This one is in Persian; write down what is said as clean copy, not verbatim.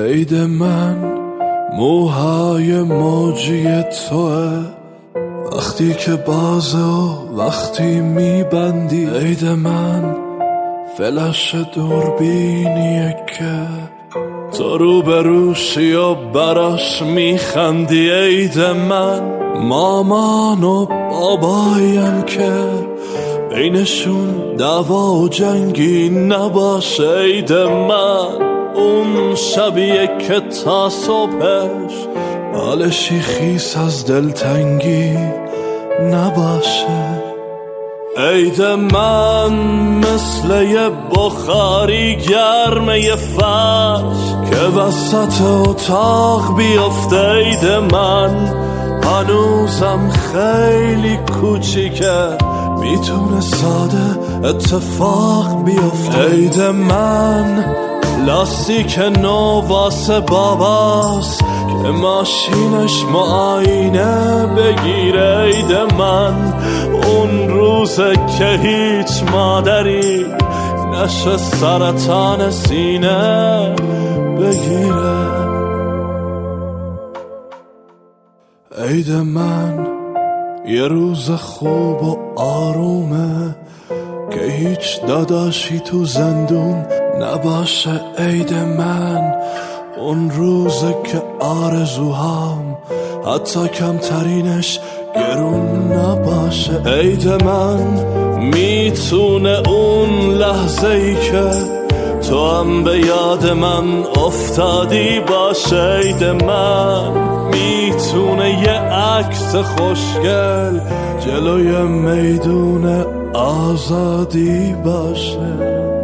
عید من موهای موجی توه، وقتی که بازه و وقتی میبندی. عید من فلش دوربینیه که تو رو به روشی و براش میخندی. عید من مامان و بابایم که بینشون دعوا و جنگی نباشه. عید من اون شبیه که تا صبحش بالشی خیس از دلتنگی نباشه. عید من مثل یه بخاری گرمه فش که وسط اتاق بیفته. عید من هنوزم خیلی کوچیکه، میتونه ساده اتفاق بیفته. عید من لاستیک نو واسه باباست که ماشینش معاینه بگیره. عید من اون روزه که هیچ مادری نشه سرطان سینه بگیره. عید من یه روز خوب و آرومه که هیچ داداشی تو زندون نباشه. عید من اون روزه که آرزوهام حتی کمترینش گرون نباشه. عید من میتونه اون لحظه ای که تو هم به یاد من افتادی باشه. عید من میتونه یه عکس خوشگل جلوی میدون آزادی باشه.